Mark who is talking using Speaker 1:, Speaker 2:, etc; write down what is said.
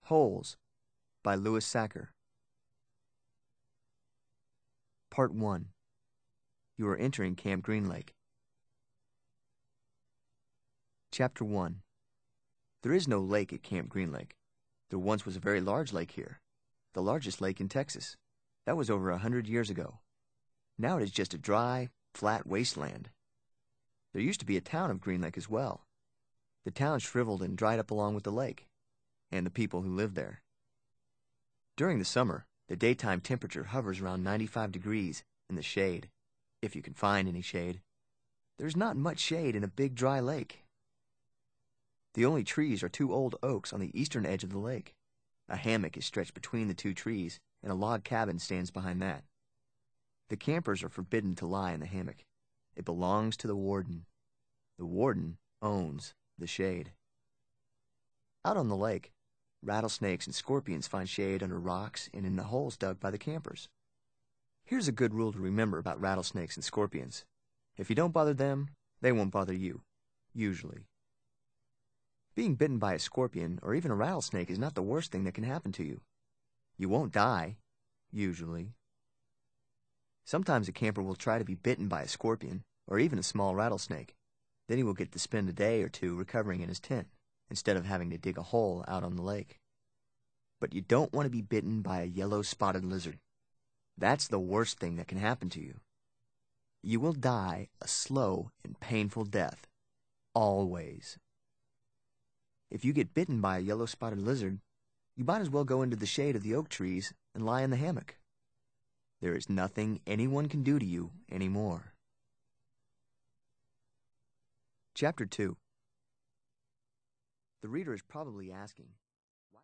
Speaker 1: Holes by Louis Sachar. Part 1. You are entering Camp Green Lake. Chapter 1. There is no lake at Camp Green Lake. There once was a very large lake here, the largest lake in Texas. That was over 100 years ago. Now it is just a dry, flat wasteland. There used to be a town of Green Lake as well. The town shriveled and dried up along with the lake, and the people who lived there. During the summer, the daytime temperature hovers around 95 degrees in the shade, if you can find any shade. There's not much shade in a big dry lake. The only trees are 2 old oaks on the eastern edge of the lake. A hammock is stretched between the 2 trees, and a log cabin stands behind that. The campers are forbidden to lie in the hammock. It belongs to the warden. The warden owns the shade. Out on the lake, rattlesnakes and scorpions find shade under rocks and in the holes dug by the campers. Here's a good rule to remember about rattlesnakes and scorpions. If you don't bother them, they won't bother you, usually. Being bitten by a scorpion or even a rattlesnake is not the worst thing that can happen to you. You won't die, usually. Sometimes a camper will try to be bitten by a scorpion or even a small rattlesnake. Then he will get to spend a day or 2 recovering in his tent, instead of having to dig a hole out on the lake. But you don't want to be bitten by a yellow spotted lizard. That's the worst thing that can happen to you. You will die a slow and painful death, always. If you get bitten by a yellow spotted lizard, you might as well go into the shade of the oak trees and lie in the hammock. There is nothing anyone can do to you anymore. Chapter 2. The reader is probably asking,